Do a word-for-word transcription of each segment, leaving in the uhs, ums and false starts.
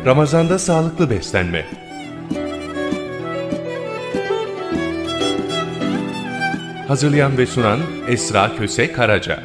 Ramazanda sağlıklı beslenme. Hazırlayan ve sunan Esra Köse Karaca.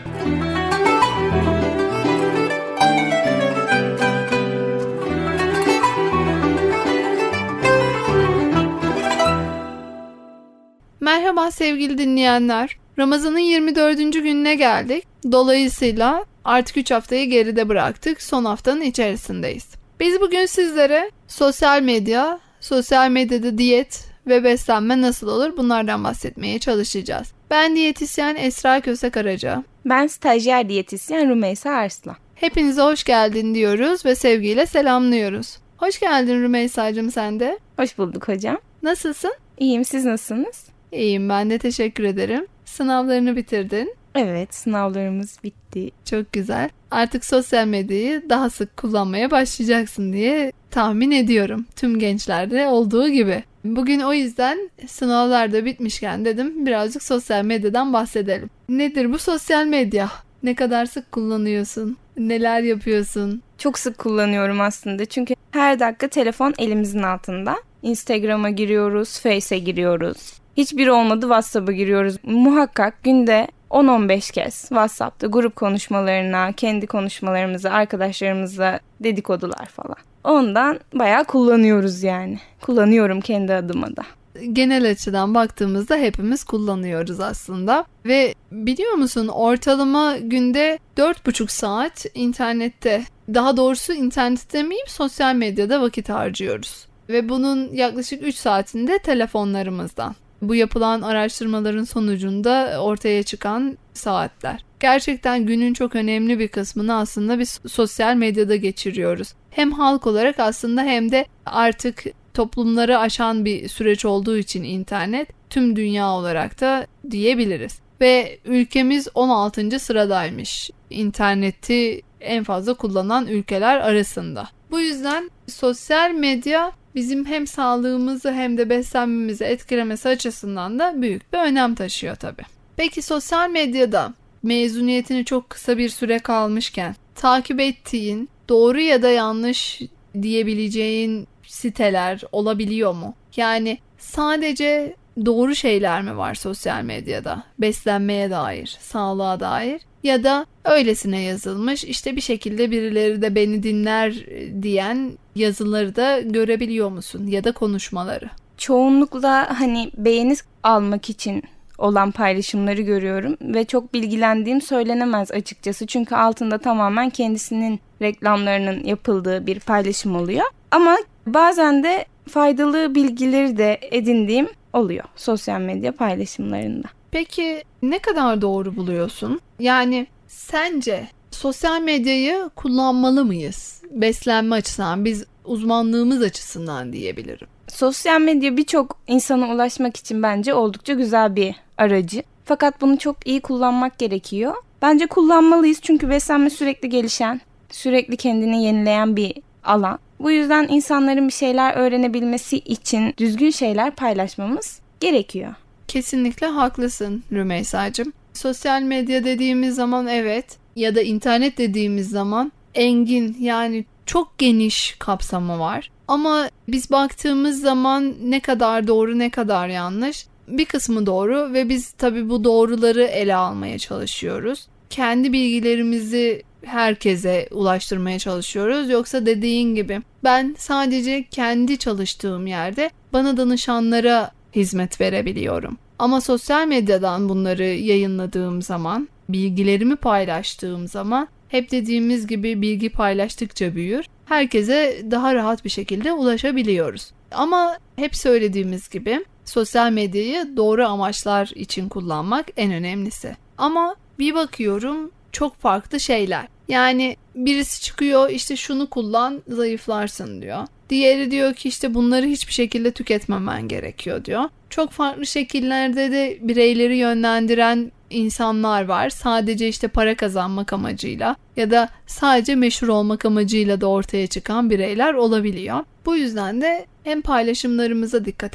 Merhaba sevgili dinleyenler. Ramazan'ın yirmi dördüncü gününe geldik. Dolayısıyla artık üç haftayı geride bıraktık. Son haftanın içerisindeyiz. Biz bugün sizlere sosyal medya, sosyal medyada diyet ve beslenme nasıl olur bunlardan bahsetmeye çalışacağız. Ben diyetisyen Esra Köse Karaca. Ben stajyer diyetisyen Rümeysa Arslan. Hepinize hoş geldin diyoruz ve sevgiyle selamlıyoruz. Hoş geldin Rümeysa'cığım sen de. Hoş bulduk hocam. Nasılsın? İyiyim, siz nasılsınız? İyiyim, ben de teşekkür ederim. Sınavlarını bitirdin. Evet, sınavlarımız bitti. Çok güzel. Artık sosyal medyayı daha sık kullanmaya başlayacaksın diye tahmin ediyorum. Tüm gençlerde olduğu gibi. Bugün o yüzden sınavlar da bitmişken dedim birazcık sosyal medyadan bahsedelim. Nedir bu sosyal medya? Ne kadar sık kullanıyorsun? Neler yapıyorsun? Çok sık kullanıyorum aslında çünkü her dakika telefon elimizin altında. Instagram'a giriyoruz, Face'e giriyoruz. Hiçbiri olmadı WhatsApp'a giriyoruz. Muhakkak günde on on beş kez WhatsApp'ta grup konuşmalarına, kendi konuşmalarımıza, arkadaşlarımızla dedikodular falan. Ondan bayağı kullanıyoruz yani. Kullanıyorum kendi adıma da. Genel açıdan baktığımızda hepimiz kullanıyoruz aslında. Ve biliyor musun ortalama günde dört buçuk saat internette, daha doğrusu internette demeyeyim sosyal medyada vakit harcıyoruz. Ve bunun yaklaşık üç saatinde telefonlarımızdan. Bu yapılan araştırmaların sonucunda ortaya çıkan saatler. Gerçekten günün çok önemli bir kısmını aslında biz sosyal medyada geçiriyoruz. Hem halk olarak aslında hem de artık toplumları aşan bir süreç olduğu için internet tüm dünya olarak da diyebiliriz. Ve ülkemiz on altıncı sıradaymış interneti en fazla kullanan ülkeler arasında. Bu yüzden sosyal medya bizim hem sağlığımızı hem de beslenmemizi etkilemesi açısından da büyük bir önem taşıyor tabii. Peki sosyal medyada mezuniyetini çok kısa bir süre kalmışken takip ettiğin doğru ya da yanlış diyebileceğin siteler olabiliyor mu? Yani sadece doğru şeyler mi var sosyal medyada? Beslenmeye dair, sağlığa dair ya da öylesine yazılmış işte bir şekilde birileri de beni dinler diyen yazıları da görebiliyor musun ya da konuşmaları? Çoğunlukla hani beğeni almak için olan paylaşımları görüyorum ve çok bilgilendiğim söylenemez açıkçası. Çünkü altında tamamen kendisinin reklamlarının yapıldığı bir paylaşım oluyor. Ama bazen de faydalı bilgileri de edindiğim oluyor sosyal medya paylaşımlarında. Peki ne kadar doğru buluyorsun? Yani sence sosyal medyayı kullanmalı mıyız? Beslenme açısından, biz uzmanlığımız açısından diyebilirim. Sosyal medya birçok insana ulaşmak için bence oldukça güzel bir aracı. Fakat bunu çok iyi kullanmak gerekiyor. Bence kullanmalıyız çünkü beslenme sürekli gelişen, sürekli kendini yenileyen bir alan. Bu yüzden insanların bir şeyler öğrenebilmesi için düzgün şeyler paylaşmamız gerekiyor. Kesinlikle haklısın Rümeysa'cığım. Sosyal medya dediğimiz zaman evet ya da internet dediğimiz zaman engin yani çok geniş kapsamı var. Ama biz baktığımız zaman ne kadar doğru ne kadar yanlış bir kısmı doğru ve biz tabii bu doğruları ele almaya çalışıyoruz. Kendi bilgilerimizi herkese ulaştırmaya çalışıyoruz. Yoksa dediğin gibi ben sadece kendi çalıştığım yerde bana danışanlara hizmet verebiliyorum. Ama sosyal medyadan bunları yayınladığım zaman, bilgilerimi paylaştığım zaman hep dediğimiz gibi bilgi paylaştıkça büyür. Herkese daha rahat bir şekilde ulaşabiliyoruz. Ama hep söylediğimiz gibi sosyal medyayı doğru amaçlar için kullanmak en önemlisi. Ama bir bakıyorum çok farklı şeyler. Yani birisi çıkıyor işte şunu kullan zayıflarsın diyor. Diğeri diyor ki işte bunları hiçbir şekilde tüketmemen gerekiyor diyor. Çok farklı şekillerde de bireyleri yönlendiren insanlar var. Sadece işte para kazanmak amacıyla ya da sadece meşhur olmak amacıyla da ortaya çıkan bireyler olabiliyor. Bu yüzden de hem paylaşımlarımıza dikkat edip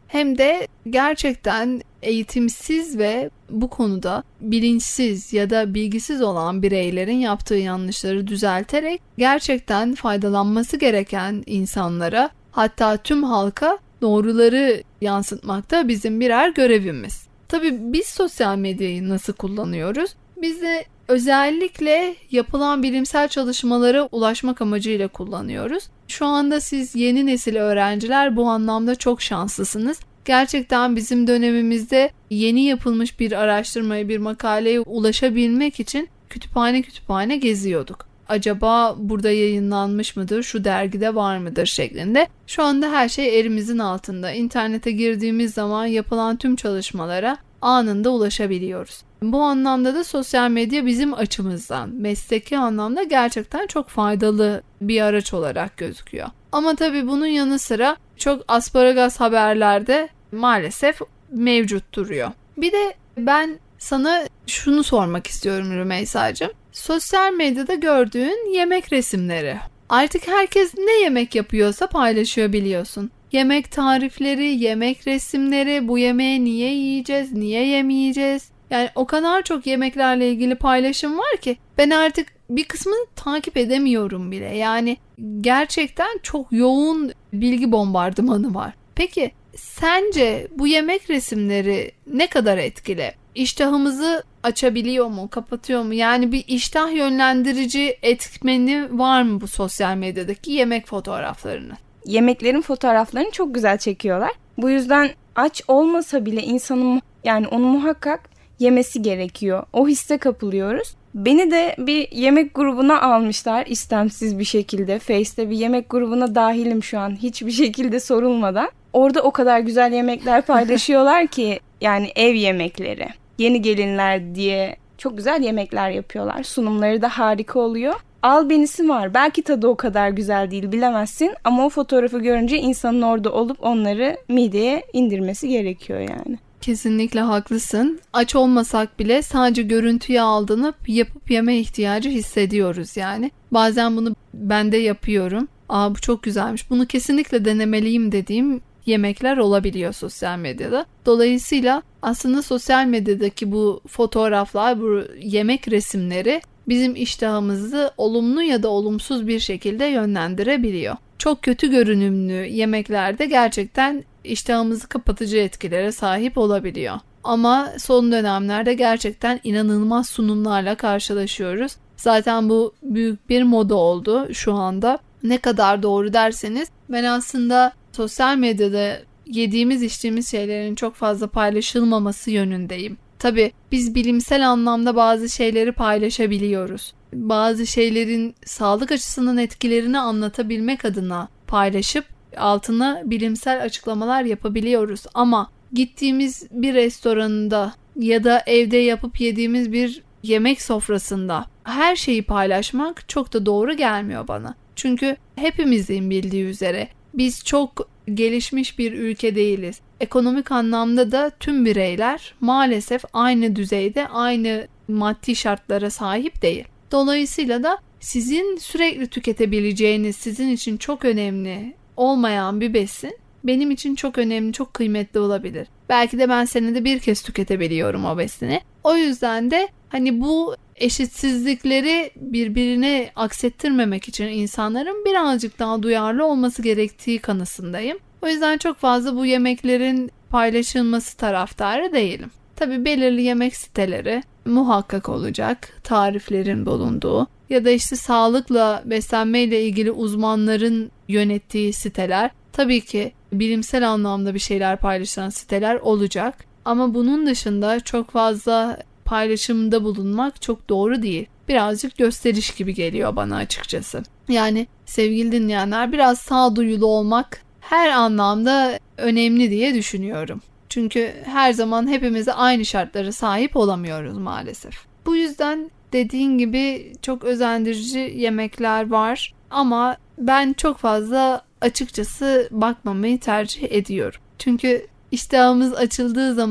hem de gerçekten eğitimsiz ve bu konuda bilinçsiz ya da bilgisiz olan bireylerin yaptığı yanlışları düzelterek gerçekten faydalanması gereken insanlara, hatta tüm halka doğruları yansıtmakta bizim birer görevimiz. Tabii biz sosyal medyayı nasıl kullanıyoruz? Biz de özellikle yapılan bilimsel çalışmalara ulaşmak amacıyla kullanıyoruz. Şu anda siz yeni nesil öğrenciler bu anlamda çok şanslısınız. Gerçekten bizim dönemimizde yeni yapılmış bir araştırmaya, bir makaleye ulaşabilmek için kütüphane kütüphane geziyorduk. Acaba burada yayınlanmış mıdır, şu dergide var mıdır şeklinde. Şu anda her şey elimizin altında. İnternete girdiğimiz zaman yapılan tüm çalışmalara anında ulaşabiliyoruz. Bu anlamda da sosyal medya bizim açımızdan mesleki anlamda gerçekten çok faydalı bir araç olarak gözüküyor. Ama tabii bunun yanı sıra çok asparagas haberlerde maalesef mevcut duruyor. Bir de ben sana şunu sormak istiyorum Rümeysa'cığım. Sosyal medyada gördüğün yemek resimleri. Artık herkes ne yemek yapıyorsa paylaşıyor biliyorsun. Yemek tarifleri, yemek resimleri, bu yemeği niye yiyeceğiz, niye yemeyeceğiz? Yani o kadar çok yemeklerle ilgili paylaşım var ki ben artık bir kısmını takip edemiyorum bile. Yani gerçekten çok yoğun bilgi bombardımanı var. Peki sence bu yemek resimleri ne kadar etkili? İştahımızı açabiliyor mu, kapatıyor mu? Yani bir iştah yönlendirici etmeni var mı bu sosyal medyadaki yemek fotoğraflarının? Yemeklerin fotoğraflarını çok güzel çekiyorlar. Bu yüzden aç olmasa bile insanın yani onu muhakkak yemesi gerekiyor. O hisse kapılıyoruz. Beni de bir yemek grubuna almışlar istemsiz bir şekilde. Face'te bir yemek grubuna dahilim şu an hiçbir şekilde sorulmadan. Orada o kadar güzel yemekler paylaşıyorlar ki yani ev yemekleri. Yeni gelinler diye çok güzel yemekler yapıyorlar. Sunumları da harika oluyor. Albenisi var. Belki tadı o kadar güzel değil bilemezsin ama o fotoğrafı görünce insanın orada olup onları mideye indirmesi gerekiyor yani. Kesinlikle haklısın. Aç olmasak bile sadece görüntüye aldanıp yapıp yeme ihtiyacı hissediyoruz yani. Bazen bunu ben de yapıyorum. Aa bu çok güzelmiş. Bunu kesinlikle denemeliyim dediğim yemekler olabiliyor sosyal medyada. Dolayısıyla aslında sosyal medyadaki bu fotoğraflar, bu yemek resimleri bizim iştahımızı olumlu ya da olumsuz bir şekilde yönlendirebiliyor. Çok kötü görünümlü yemeklerde gerçekten iştahımızı kapatıcı etkilere sahip olabiliyor. Ama son dönemlerde gerçekten inanılmaz sunumlarla karşılaşıyoruz. Zaten bu büyük bir moda oldu şu anda. Ne kadar doğru derseniz ben aslında sosyal medyada yediğimiz içtiğimiz şeylerin çok fazla paylaşılmaması yönündeyim. Tabii biz bilimsel anlamda bazı şeyleri paylaşabiliyoruz. Bazı şeylerin sağlık açısından etkilerini anlatabilmek adına paylaşıp altına bilimsel açıklamalar yapabiliyoruz. Ama gittiğimiz bir restoranında ya da evde yapıp yediğimiz bir yemek sofrasında her şeyi paylaşmak çok da doğru gelmiyor bana. Çünkü hepimizin bildiği üzere biz çok gelişmiş bir ülke değiliz. Ekonomik anlamda da tüm bireyler maalesef aynı düzeyde, aynı maddi şartlara sahip değil. Dolayısıyla da sizin sürekli tüketebileceğiniz, sizin için çok önemli olmayan bir besin benim için çok önemli, çok kıymetli olabilir. Belki de ben senede bir kez tüketebiliyorum o besini. O yüzden de hani bu eşitsizlikleri birbirine aksettirmemek için insanların birazcık daha duyarlı olması gerektiği kanısındayım. O yüzden çok fazla bu yemeklerin paylaşılması taraftarı değilim. Tabii belirli yemek siteleri muhakkak olacak, tariflerin bulunduğu ya da işte sağlıkla, beslenmeyle ilgili uzmanların yönettiği siteler, tabii ki bilimsel anlamda bir şeyler paylaşan siteler olacak. Ama bunun dışında çok fazla paylaşımda bulunmak çok doğru değil. Birazcık gösteriş gibi geliyor bana açıkçası. Yani sevgili dinleyenler, biraz sağduyulu olmak her anlamda önemli diye düşünüyorum. Çünkü her zaman hepimiz aynı şartlara sahip olamıyoruz maalesef. Bu yüzden dediğin gibi çok özendirici yemekler var ama ben çok fazla açıkçası bakmamayı tercih ediyorum. Çünkü iştahımız açıldığı zaman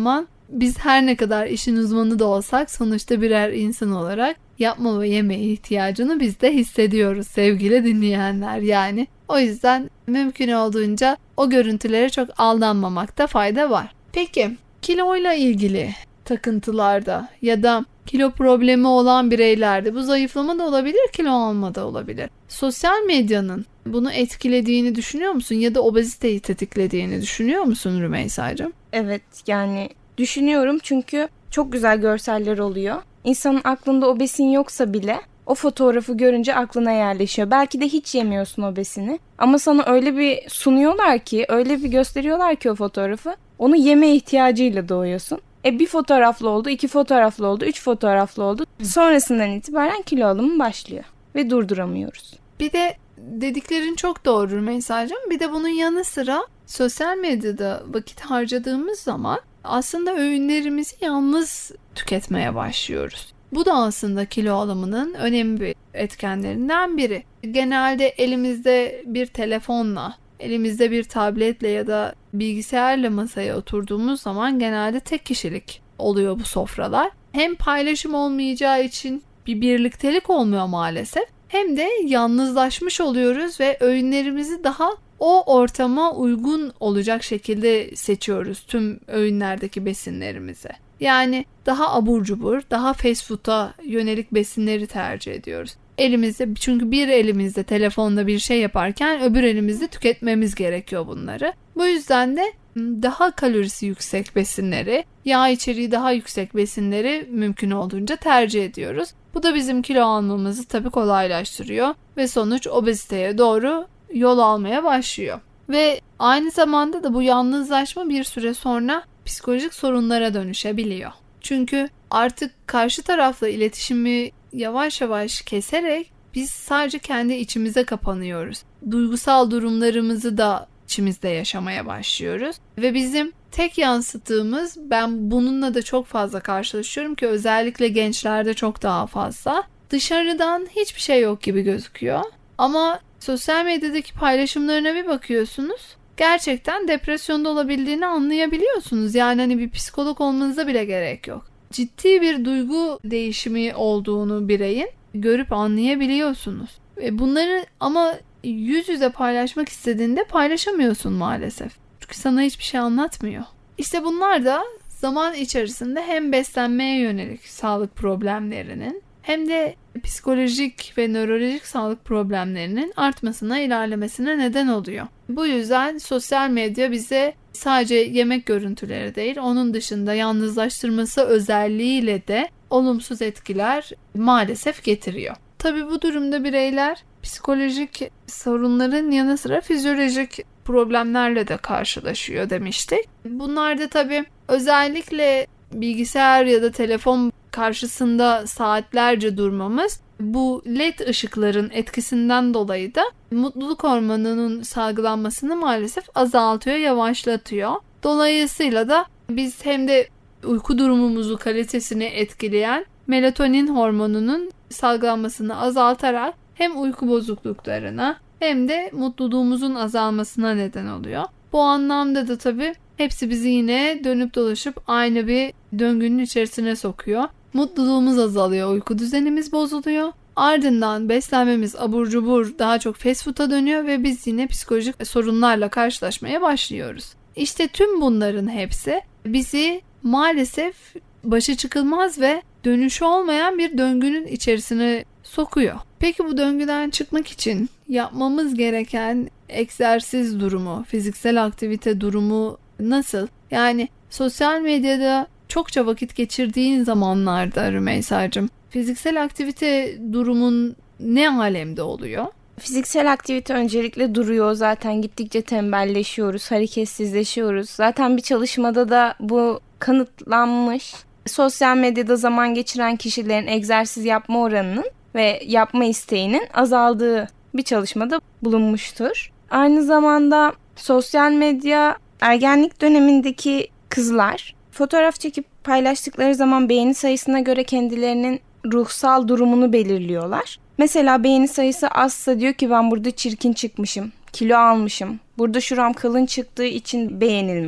biz her ne kadar işin uzmanı da olsak sonuçta birer insan olarak yapma ve yeme ihtiyacını biz de hissediyoruz sevgili dinleyenler yani. O yüzden mümkün olduğunca o görüntülere çok aldanmamakta fayda var. Peki kiloyla ilgili takıntılarda ya da kilo problemi olan bireylerde bu zayıflama da olabilir, kilo alma da olabilir. Sosyal medyanın bunu etkilediğini düşünüyor musun ya da obeziteyi tetiklediğini düşünüyor musun Rümeysa'cığım? Evet, yani düşünüyorum çünkü çok güzel görseller oluyor. İnsanın aklında o besin yoksa bile o fotoğrafı görünce aklına yerleşiyor. Belki de hiç yemiyorsun o besini ama sana öyle bir sunuyorlar ki, öyle bir gösteriyorlar ki o fotoğrafı, onu yeme ihtiyacıyla doğuyorsun. E bir fotoğraflı oldu, iki fotoğraflı oldu, üç fotoğraflı oldu. Sonrasından itibaren kilo alımı başlıyor ve durduramıyoruz. Bir de dediklerin çok doğru Rümeysa'cığım. Bir de bunun yanı sıra sosyal medyada vakit harcadığımız zaman aslında öğünlerimizi yalnız tüketmeye başlıyoruz. Bu da aslında kilo alımının önemli bir etkenlerinden biri. Genelde elimizde bir telefonla, elimizde bir tabletle ya da bilgisayarla masaya oturduğumuz zaman genelde tek kişilik oluyor bu sofralar. Hem paylaşım olmayacağı için bir birliktelik olmuyor maalesef. Hem de yalnızlaşmış oluyoruz ve öğünlerimizi daha o ortama uygun olacak şekilde seçiyoruz tüm öğünlerdeki besinlerimizi. Yani daha abur cubur, daha fast food'a yönelik besinleri tercih ediyoruz. Elimizde, çünkü bir elimizde telefonda bir şey yaparken öbür elimizde tüketmemiz gerekiyor bunları. Bu yüzden de daha kalorisi yüksek besinleri, yağ içeriği daha yüksek besinleri mümkün olduğunca tercih ediyoruz. Bu da bizim kilo almamızı tabii kolaylaştırıyor ve sonuç obeziteye doğru yol almaya başlıyor. Ve aynı zamanda da bu yalnızlaşma bir süre sonra psikolojik sorunlara dönüşebiliyor. Çünkü artık karşı tarafla iletişimi yavaş yavaş keserek biz sadece kendi içimize kapanıyoruz. Duygusal durumlarımızı da içimizde yaşamaya başlıyoruz. Ve bizim tek yansıttığımız, ben bununla da çok fazla karşılaşıyorum ki özellikle gençlerde çok daha fazla. Dışarıdan hiçbir şey yok gibi gözüküyor. Ama sosyal medyadaki paylaşımlarına bir bakıyorsunuz. Gerçekten depresyonda olabildiğini anlayabiliyorsunuz. Yani hani bir psikolog olmanıza bile gerek yok. Ciddi bir duygu değişimi olduğunu bireyin görüp anlayabiliyorsunuz. Ve bunları ama yüz yüze paylaşmak istediğinde paylaşamıyorsun maalesef. Çünkü sana hiçbir şey anlatmıyor. İşte bunlar da zaman içerisinde hem beslenmeye yönelik sağlık problemlerinin hem de psikolojik ve nörolojik sağlık problemlerinin artmasına, ilerlemesine neden oluyor. Bu yüzden sosyal medya bize sadece yemek görüntüleri değil, onun dışında yalnızlaştırması özelliğiyle de olumsuz etkiler maalesef getiriyor. Tabii bu durumda bireyler psikolojik sorunların yanı sıra fizyolojik problemlerle de karşılaşıyor demiştik. Bunlar da tabii özellikle bilgisayar ya da telefon karşısında saatlerce durmamız, bu led ışıkların etkisinden dolayı da mutluluk hormonunun salgılanmasını maalesef azaltıyor, yavaşlatıyor. Dolayısıyla da biz hem de uyku durumumuzu, kalitesini etkileyen melatonin hormonunun salgılanmasını azaltarak hem uyku bozukluklarına hem de mutluluğumuzun azalmasına neden oluyor. Bu anlamda da tabii hepsi bizi yine dönüp dolaşıp aynı bir döngünün içerisine sokuyor. Mutluluğumuz azalıyor, uyku düzenimiz bozuluyor. Ardından beslenmemiz abur cubur, daha çok fast food'a dönüyor ve biz yine psikolojik sorunlarla karşılaşmaya başlıyoruz. İşte tüm bunların hepsi bizi maalesef başa çıkılmaz ve dönüşü olmayan bir döngünün içerisine sokuyor. Peki bu döngüden çıkmak için yapmamız gereken egzersiz durumu, fiziksel aktivite durumu nasıl? Yani sosyal medyada çokça vakit geçirdiğin zamanlarda Rümeysa'cığım, fiziksel aktivite durumun ne alemde oluyor? Fiziksel aktivite öncelikle duruyor. Zaten gittikçe tembelleşiyoruz, hareketsizleşiyoruz. Zaten bir çalışmada da bu kanıtlanmış. Sosyal medyada zaman geçiren kişilerin egzersiz yapma oranının ve yapma isteğinin azaldığı bir çalışmada bulunmuştur. Aynı zamanda sosyal medya ergenlik dönemindeki kızlar fotoğraf çekip paylaştıkları zaman beğeni sayısına göre kendilerinin ruhsal durumunu belirliyorlar. Mesela beğeni sayısı azsa diyor ki ben burada çirkin çıkmışım, kilo almışım, burada şuram kalın çıktığı için beğenilmedi.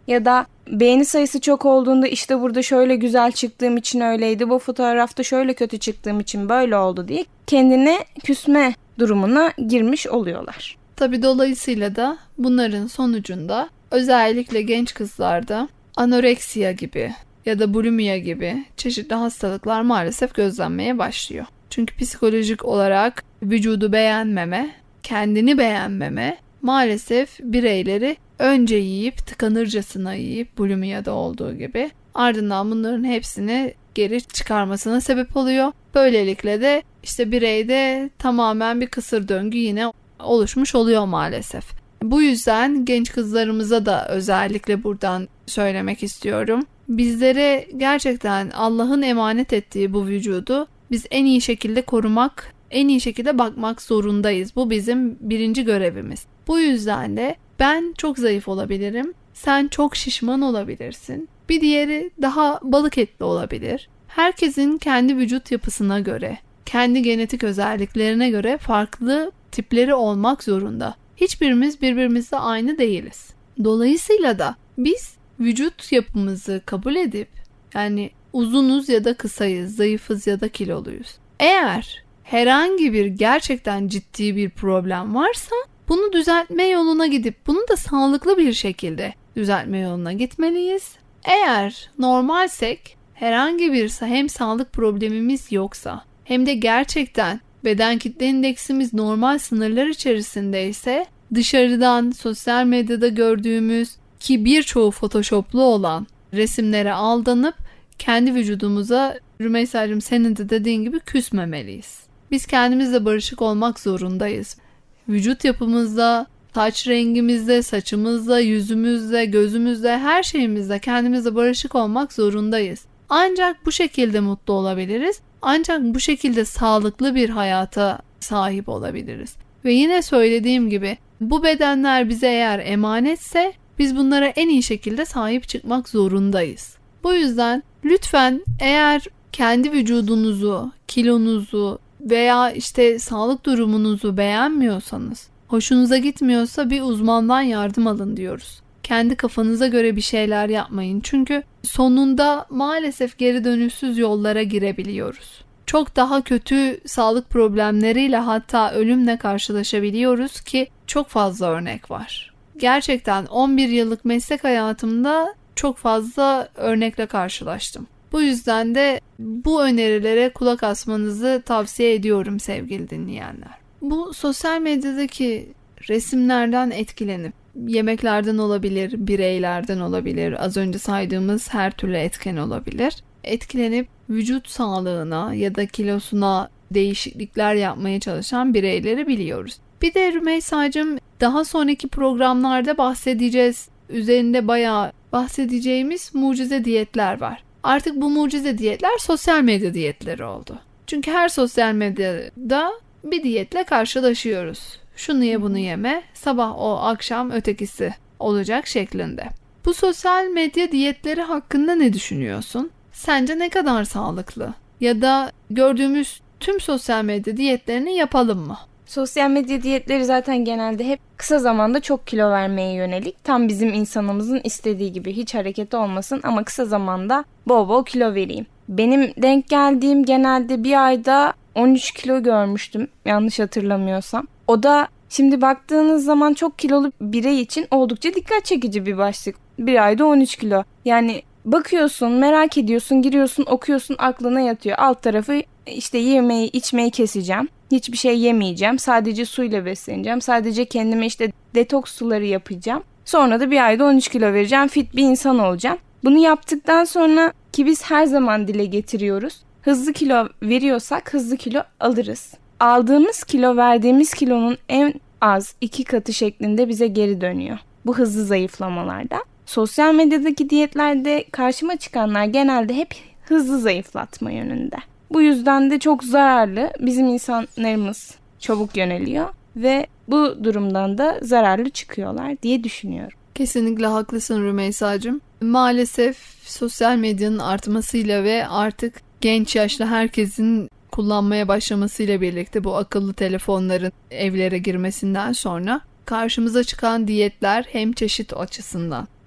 Ya da beğeni sayısı çok olduğunda işte burada şöyle güzel çıktığım için öyleydi, bu fotoğrafta şöyle kötü çıktığım için böyle oldu diye kendine küsme durumuna girmiş oluyorlar. Tabii dolayısıyla da bunların sonucunda özellikle genç kızlarda anoreksiya gibi ya da bulimia gibi çeşitli hastalıklar maalesef gözlenmeye başlıyor. Çünkü psikolojik olarak vücudu beğenmeme, kendini beğenmeme maalesef bireyleri önce yiyip tıkanırcasına yiyip bulimia'da olduğu gibi ardından bunların hepsini geri çıkarmasına sebep oluyor. Böylelikle de işte bireyde tamamen bir kısır döngü yine oluşmuş oluyor maalesef. Bu yüzden genç kızlarımıza da özellikle buradan söylemek istiyorum. Bizlere gerçekten Allah'ın emanet ettiği bu vücudu biz en iyi şekilde korumak, en iyi şekilde bakmak zorundayız. Bu bizim birinci görevimiz. Bu yüzden de ben çok zayıf olabilirim, sen çok şişman olabilirsin. Bir diğeri daha balık etli olabilir. Herkesin kendi vücut yapısına göre, kendi genetik özelliklerine göre farklı tipleri olmak zorunda. Hiçbirimiz birbirimizle aynı değiliz. Dolayısıyla da biz vücut yapımızı kabul edip yani uzunuz ya da kısayız, zayıfız ya da kiloluyuz. Eğer herhangi bir gerçekten ciddi bir problem varsa bunu düzeltme yoluna gidip bunu da sağlıklı bir şekilde düzeltme yoluna gitmeliyiz. Eğer normalsek herhangi bir hem sağlık problemimiz yoksa hem de gerçekten beden kitle indeksimiz normal sınırlar içerisindeyse dışarıdan sosyal medyada gördüğümüz ki birçoğu photoshoplu olan resimlere aldanıp kendi vücudumuza Rümeysa'cığım senin de dediğin gibi küsmemeliyiz. Biz kendimizle barışık olmak zorundayız. Vücut yapımızda, saç rengimizde, saçımızda, yüzümüzde, gözümüzde, her şeyimizde kendimizle barışık olmak zorundayız. Ancak bu şekilde mutlu olabiliriz. Ancak bu şekilde sağlıklı bir hayata sahip olabiliriz. Ve yine söylediğim gibi bu bedenler bize eğer emanetse biz bunlara en iyi şekilde sahip çıkmak zorundayız. Bu yüzden lütfen eğer kendi vücudunuzu, kilonuzu veya işte sağlık durumunuzu beğenmiyorsanız, hoşunuza gitmiyorsa bir uzmandan yardım alın diyoruz. Kendi kafanıza göre bir şeyler yapmayın. Çünkü sonunda maalesef geri dönüşsüz yollara girebiliyoruz. Çok daha kötü sağlık problemleriyle hatta ölümle karşılaşabiliyoruz ki çok fazla örnek var. Gerçekten on bir yıllık meslek hayatımda çok fazla örnekle karşılaştım. Bu yüzden de bu önerilere kulak asmanızı tavsiye ediyorum sevgili dinleyenler. Bu sosyal medyadaki resimlerden etkilenip yemeklerden olabilir, bireylerden olabilir, az önce saydığımız her türlü etken olabilir. Etkilenip vücut sağlığına ya da kilosuna değişiklikler yapmaya çalışan bireyleri biliyoruz. Bir de Rümeysa'cığım daha sonraki programlarda bahsedeceğiz. Üzerinde bayağı bahsedeceğimiz mucize diyetler var. Artık bu mucize diyetler sosyal medya diyetleri oldu. Çünkü her sosyal medyada bir diyetle karşılaşıyoruz. Şunu ye bunu yeme, sabah o akşam ötekisi olacak şeklinde. Bu sosyal medya diyetleri hakkında ne düşünüyorsun? Sence ne kadar sağlıklı? Ya da gördüğümüz tüm sosyal medya diyetlerini yapalım mı? Sosyal medya diyetleri zaten genelde hep kısa zamanda çok kilo vermeye yönelik. Tam bizim insanımızın istediği gibi hiç hareket olmasın ama kısa zamanda bol bol kilo vereyim. Benim denk geldiğim genelde bir ayda on üç kilo görmüştüm yanlış hatırlamıyorsam. O da şimdi baktığınız zaman çok kilolu birey için oldukça dikkat çekici bir başlık. Bir ayda on üç kilo. Yani bakıyorsun, merak ediyorsun, giriyorsun, okuyorsun, aklına yatıyor. Alt tarafı işte yemeği, içmeyi keseceğim. Hiçbir şey yemeyeceğim. Sadece suyla besleneceğim. Sadece kendime işte detoks suları yapacağım. Sonra da bir ayda on üç kilo vereceğim. Fit bir insan olacağım. Bunu yaptıktan sonra ki biz her zaman dile getiriyoruz. Hızlı kilo veriyorsak hızlı kilo alırız. Aldığımız kilo verdiğimiz kilonun en az iki katı şeklinde bize geri dönüyor. Bu hızlı zayıflamalarda. Sosyal medyadaki diyetlerde karşıma çıkanlar genelde hep hızlı zayıflatma yönünde. Bu yüzden de çok zararlı. Bizim insanlarımız çabuk yöneliyor ve bu durumdan da zararlı çıkıyorlar diye düşünüyorum. Kesinlikle haklısın Rümeysa'cığım. Maalesef sosyal medyanın artmasıyla ve artık genç yaşlı herkesin kullanmaya başlamasıyla birlikte bu akıllı telefonların evlere girmesinden sonra karşımıza çıkan diyetler hem çeşit açısından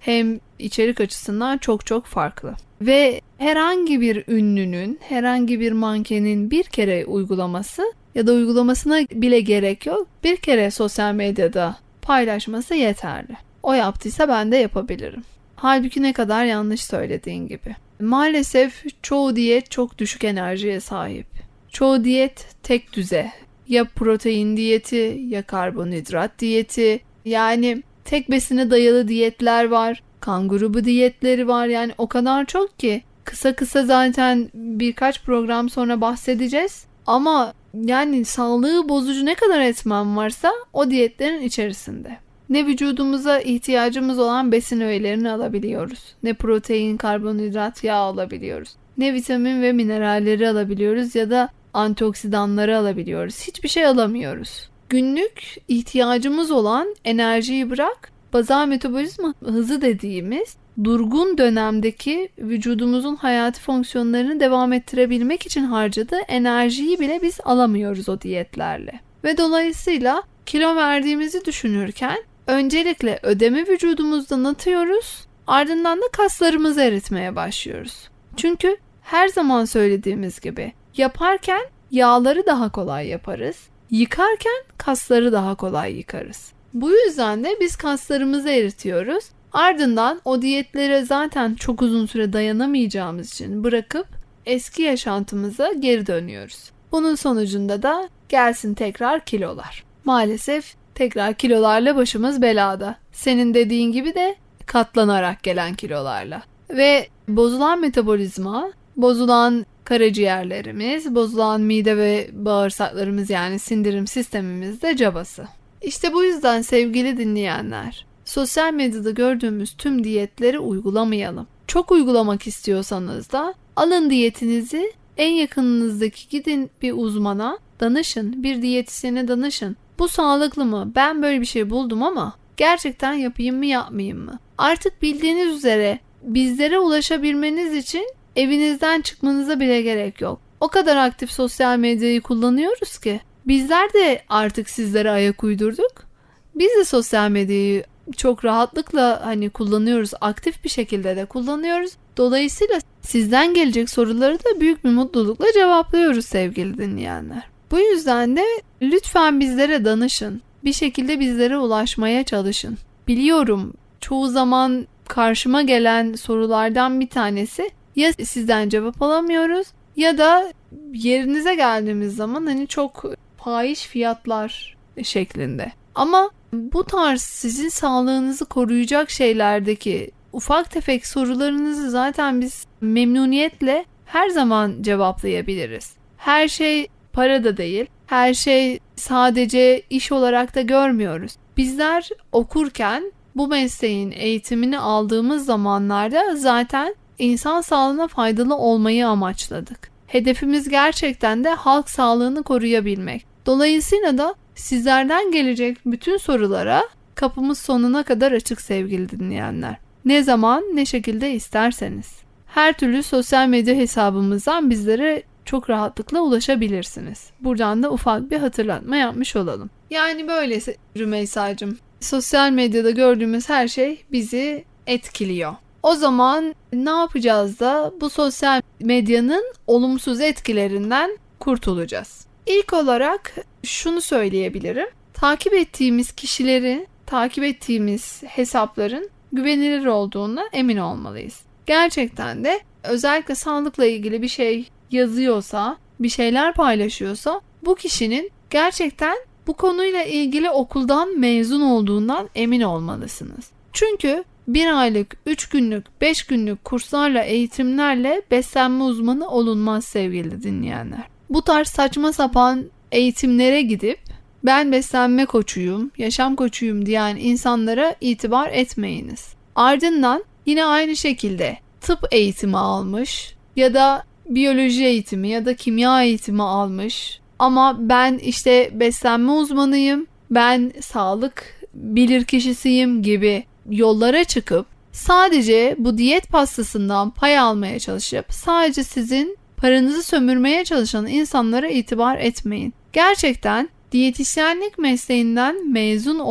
hem içerik açısından çok çok farklı. Ve herhangi bir ünlünün, herhangi bir mankenin bir kere uygulaması ya da uygulamasına bile gerek yok. Bir kere sosyal medyada paylaşması yeterli. O yaptıysa ben de yapabilirim. Halbuki ne kadar yanlış söylediğin gibi. Maalesef çoğu diyet çok düşük enerjiye sahip. Çoğu diyet tek düze. Ya protein diyeti ya karbonhidrat diyeti. Yani tek besine dayalı diyetler var. Kan grubu diyetleri var. Yani o kadar çok ki kısa kısa zaten birkaç program sonra bahsedeceğiz. Ama yani sağlığı bozucu ne kadar etmen varsa o diyetlerin içerisinde. Ne vücudumuza ihtiyacımız olan besin öğelerini alabiliyoruz. Ne protein, karbonhidrat, yağ alabiliyoruz. Ne vitamin ve mineralleri alabiliyoruz ya da antioksidanları alabiliyoruz. Hiçbir şey alamıyoruz. Günlük ihtiyacımız olan enerjiyi bırak, bazal metabolizma hızı dediğimiz durgun dönemdeki vücudumuzun hayati fonksiyonlarını devam ettirebilmek için harcadığı enerjiyi bile biz alamıyoruz o diyetlerle. Ve dolayısıyla kilo verdiğimizi düşünürken öncelikle ödemi vücudumuzdan atıyoruz, ardından da kaslarımızı eritmeye başlıyoruz. Çünkü her zaman söylediğimiz gibi yaparken yağları daha kolay yaparız, yıkarken kasları daha kolay yıkarız. Bu yüzden de biz kaslarımızı eritiyoruz. Ardından o diyetlere zaten çok uzun süre dayanamayacağımız için bırakıp eski yaşantımıza geri dönüyoruz. Bunun sonucunda da gelsin tekrar kilolar. Maalesef tekrar kilolarla başımız belada. Senin dediğin gibi de katlanarak gelen kilolarla. Ve bozulan metabolizma, bozulan karaciğerlerimiz, bozulan mide ve bağırsaklarımız yani sindirim sistemimiz de cabası. İşte bu yüzden sevgili dinleyenler, sosyal medyada gördüğümüz tüm diyetleri uygulamayalım. Çok uygulamak istiyorsanız da alın diyetinizi, en yakınınızdaki gidin bir uzmana danışın, bir diyetisyene danışın. Bu sağlıklı mı? Ben böyle bir şey buldum ama gerçekten yapayım mı yapmayayım mı? Artık bildiğiniz üzere bizlere ulaşabilmeniz için evinizden çıkmanıza bile gerek yok. O kadar aktif sosyal medyayı kullanıyoruz ki bizler de artık sizlere ayak uydurduk. Biz de sosyal medyayı çok rahatlıkla hani kullanıyoruz, aktif bir şekilde de kullanıyoruz. Dolayısıyla sizden gelecek soruları da büyük bir mutlulukla cevaplıyoruz sevgili dinleyenler. Bu yüzden de lütfen bizlere danışın. Bir şekilde bizlere ulaşmaya çalışın. Biliyorum çoğu zaman karşıma gelen sorulardan bir tanesi ya sizden cevap alamıyoruz ya da yerinize geldiğimiz zaman hani çok fahiş fiyatlar şeklinde. Ama bu tarz sizin sağlığınızı koruyacak şeylerdeki ufak tefek sorularınızı zaten biz memnuniyetle her zaman cevaplayabiliriz. Her şey para da değil, her şey sadece iş olarak da görmüyoruz. Bizler okurken bu mesleğin eğitimini aldığımız zamanlarda zaten insan sağlığına faydalı olmayı amaçladık. Hedefimiz gerçekten de halk sağlığını koruyabilmek. Dolayısıyla da sizlerden gelecek bütün sorulara kapımız sonuna kadar açık sevgili dinleyenler. Ne zaman, ne şekilde isterseniz. Her türlü sosyal medya hesabımızdan bizlere çok rahatlıkla ulaşabilirsiniz. Buradan da ufak bir hatırlatma yapmış olalım. Yani böylesi Rümeysa'cığım. Sosyal medyada gördüğümüz her şey bizi etkiliyor. O zaman ne yapacağız da bu sosyal medyanın olumsuz etkilerinden kurtulacağız? İlk olarak şunu söyleyebilirim. Takip ettiğimiz kişileri, takip ettiğimiz hesapların güvenilir olduğuna emin olmalıyız. Gerçekten de özellikle sağlıkla ilgili bir şey yazıyorsa, bir şeyler paylaşıyorsa bu kişinin gerçekten bu konuyla ilgili okuldan mezun olduğundan emin olmalısınız. Çünkü bir aylık, üç günlük, beş günlük kurslarla, eğitimlerle beslenme uzmanı olunmaz sevgili dinleyenler. Bu tarz saçma sapan eğitimlere gidip ben beslenme koçuyum, yaşam koçuyum diyen insanlara itibar etmeyiniz. Ardından yine aynı şekilde tıp eğitimi almış ya da biyoloji eğitimi ya da kimya eğitimi almış ama ben işte beslenme uzmanıyım, ben sağlık bilirkişisiyim gibi yollara çıkıp sadece bu diyet pastasından pay almaya çalışıp sadece sizin paranızı sömürmeye çalışan insanlara itibar etmeyin. Gerçekten diyetisyenlik mesleğinden mezun olan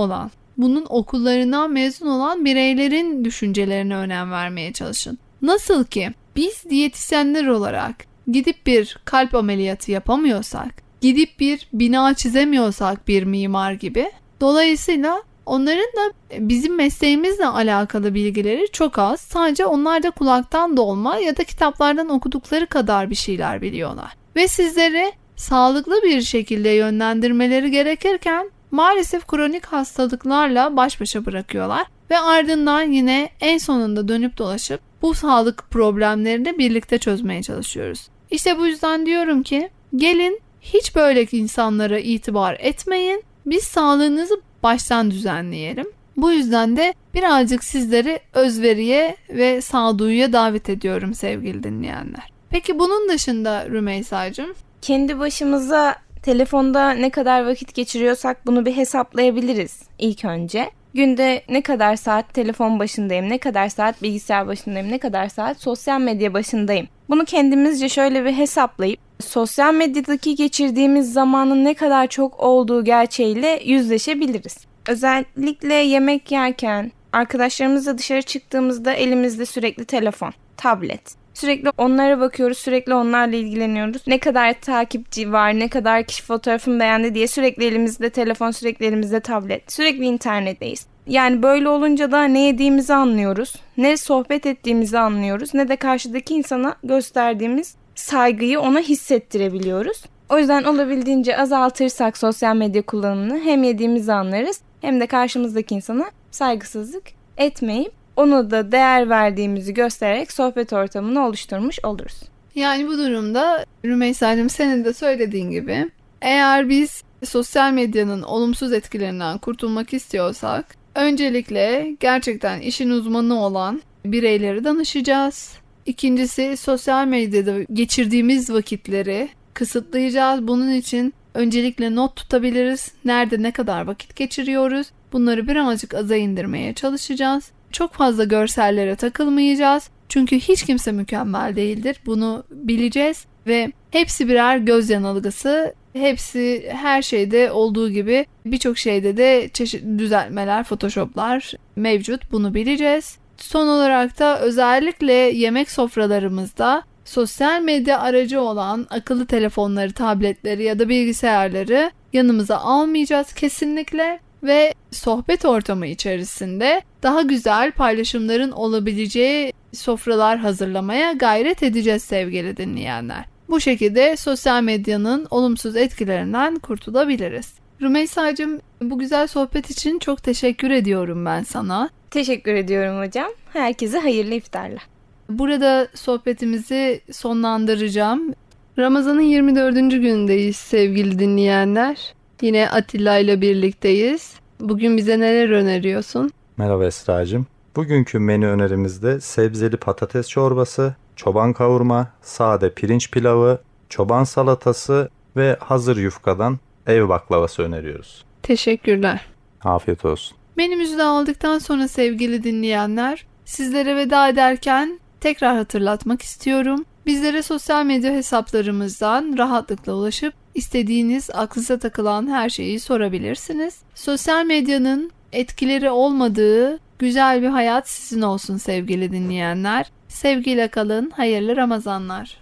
bunun okullarından mezun olan bireylerin düşüncelerine önem vermeye çalışın. Nasıl ki biz diyetisyenler olarak gidip bir kalp ameliyatı yapamıyorsak, gidip bir bina çizemiyorsak bir mimar gibi, dolayısıyla onların da bizim mesleğimizle alakalı bilgileri çok az. Sadece onlar da kulaktan dolma ya da kitaplardan okudukları kadar bir şeyler biliyorlar. Ve sizleri sağlıklı bir şekilde yönlendirmeleri gerekirken maalesef kronik hastalıklarla baş başa bırakıyorlar. Ve ardından yine en sonunda dönüp dolaşıp bu sağlık problemlerini birlikte çözmeye çalışıyoruz. İşte bu yüzden diyorum ki gelin hiç böyle insanlara itibar etmeyin. Biz sağlığınızı baştan düzenleyelim. Bu yüzden de birazcık sizleri özveriye ve sağduyuya davet ediyorum sevgili dinleyenler. Peki bunun dışında Rümeysa'cığım? Kendi başımıza telefonda ne kadar vakit geçiriyorsak bunu bir hesaplayabiliriz ilk önce. Günde ne kadar saat telefon başındayım, ne kadar saat bilgisayar başındayım, ne kadar saat sosyal medya başındayım. Bunu kendimizce şöyle bir hesaplayıp sosyal medyadaki geçirdiğimiz zamanın ne kadar çok olduğu gerçeğiyle yüzleşebiliriz. Özellikle yemek yerken, arkadaşlarımızla dışarı çıktığımızda elimizde sürekli telefon, tablet. Sürekli onlara bakıyoruz, sürekli onlarla ilgileniyoruz. Ne kadar takipçi var, ne kadar kişi fotoğrafımı beğendi diye sürekli elimizde telefon, sürekli elimizde tablet, sürekli internetteyiz. Yani böyle olunca da ne yediğimizi anlıyoruz, ne sohbet ettiğimizi anlıyoruz, ne de karşıdaki insana gösterdiğimiz saygıyı ona hissettirebiliyoruz. O yüzden olabildiğince azaltırsak sosyal medya kullanımını hem yediğimizi anlarız hem de karşımızdaki insana saygısızlık etmeyip onu da değer verdiğimizi göstererek sohbet ortamını oluşturmuş oluruz. Yani bu durumda Rümeysa'cığım senin de söylediğin gibi eğer biz sosyal medyanın olumsuz etkilerinden kurtulmak istiyorsak öncelikle gerçekten işin uzmanı olan bireyleri danışacağız. İkincisi sosyal medyada geçirdiğimiz vakitleri kısıtlayacağız. Bunun için öncelikle not tutabiliriz. Nerede ne kadar vakit geçiriyoruz? Bunları birazcık aza indirmeye çalışacağız. Çok fazla görsellere takılmayacağız. Çünkü hiç kimse mükemmel değildir. Bunu bileceğiz ve hepsi birer göz yanılgısı. Hepsi her şeyde olduğu gibi birçok şeyde de çeşitli düzeltmeler, photoshoplar mevcut. Bunu bileceğiz. Son olarak da özellikle yemek sofralarımızda sosyal medya aracı olan akıllı telefonları, tabletleri ya da bilgisayarları yanımıza almayacağız kesinlikle. Ve sohbet ortamı içerisinde daha güzel paylaşımların olabileceği sofralar hazırlamaya gayret edeceğiz sevgili dinleyenler. Bu şekilde sosyal medyanın olumsuz etkilerinden kurtulabiliriz. Rümeysa'cığım bu güzel sohbet için çok teşekkür ediyorum ben sana. Teşekkür ediyorum hocam. Herkese hayırlı iftarlar. Burada sohbetimizi sonlandıracağım. Ramazan'ın yirmi dördüncü günündeyiz sevgili dinleyenler. Yine Atilla ile birlikteyiz. Bugün bize neler öneriyorsun? Merhaba Esra'cığım. Bugünkü menü önerimizde sebzeli patates çorbası, çoban kavurma, sade pirinç pilavı, çoban salatası ve hazır yufkadan ev baklavası öneriyoruz. Teşekkürler. Afiyet olsun. Menümüzü de aldıktan sonra sevgili dinleyenler, sizlere veda ederken tekrar hatırlatmak istiyorum. Bizlere sosyal medya hesaplarımızdan rahatlıkla ulaşıp istediğiniz aklınıza takılan her şeyi sorabilirsiniz. Sosyal medyanın etkileri olmadığı güzel bir hayat sizin olsun sevgili dinleyenler. Sevgiyle kalın, hayırlı Ramazanlar.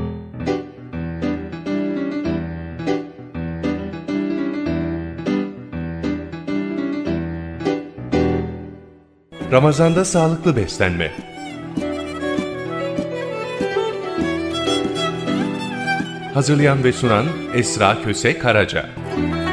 Ramazanda sağlıklı beslenme. Hazırlayan ve sunan Esra Köse Karaca.